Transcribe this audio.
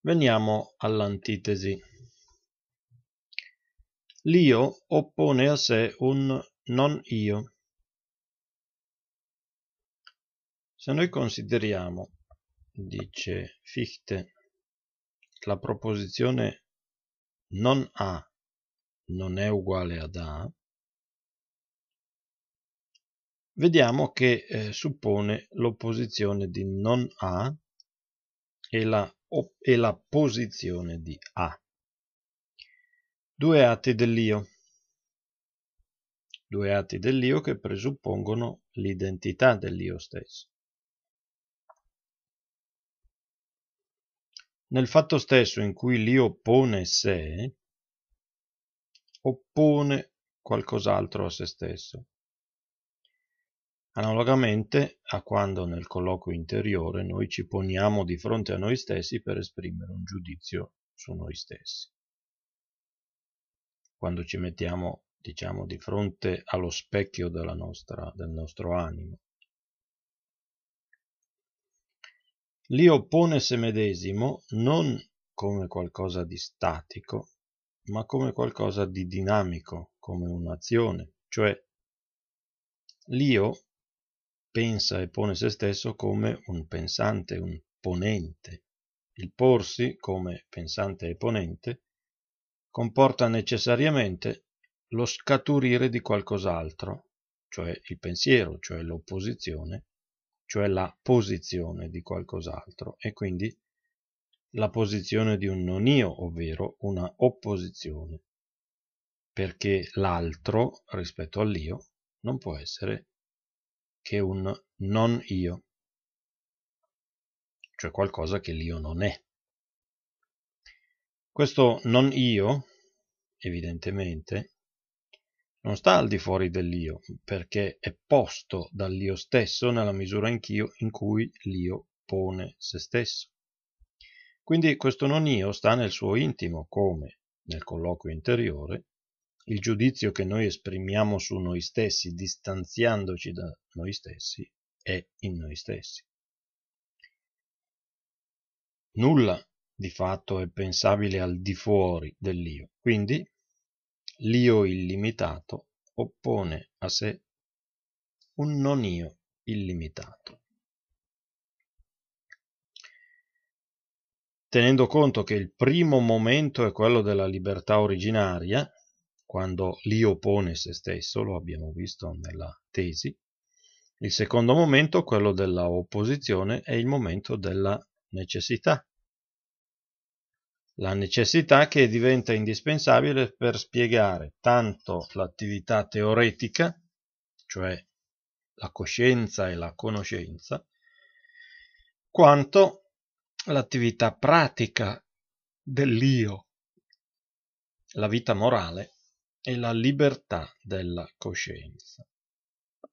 Veniamo all'antitesi. L'io oppone a sé un non io. Se noi consideriamo, dice Fichte, la proposizione non A non è uguale ad A, vediamo che suppone l'opposizione di non A e la posizione di A. Due atti dell'io che presuppongono l'identità dell'io stesso. Nel fatto stesso in cui l'io oppone sé, oppone qualcos'altro a se stesso. Analogamente a quando nel colloquio interiore noi ci poniamo di fronte a noi stessi per esprimere un giudizio su noi stessi. Quando ci mettiamo, diciamo, di fronte allo specchio del nostro animo. L'io oppone se medesimo non come qualcosa di statico, ma come qualcosa di dinamico, come un'azione, cioè l'io pensa e pone se stesso come un pensante, un ponente. Il porsi come pensante e ponente comporta necessariamente lo scaturire di qualcos'altro, cioè il pensiero, cioè l'opposizione, cioè la posizione di qualcos'altro, e quindi la posizione di un non io, ovvero una opposizione, perché l'altro rispetto all'io non può essere che un non io, cioè qualcosa che l'io non è. Questo non io, evidentemente, non sta al di fuori dell'io, perché è posto dall'io stesso nella misura in cui l'io pone se stesso. Quindi questo non io sta nel suo intimo, come nel colloquio interiore. Il giudizio che noi esprimiamo su noi stessi, distanziandoci da noi stessi, è in noi stessi. Nulla di fatto è pensabile al di fuori dell'io, quindi l'io illimitato oppone a sé un non io illimitato. Tenendo conto che il primo momento è quello della libertà originaria, quando l'io pone se stesso, lo abbiamo visto nella tesi, il secondo momento, quello della opposizione, è il momento della necessità. La necessità che diventa indispensabile per spiegare tanto l'attività teoretica, cioè la coscienza e la conoscenza, quanto l'attività pratica dell'io, la vita morale e la libertà della coscienza.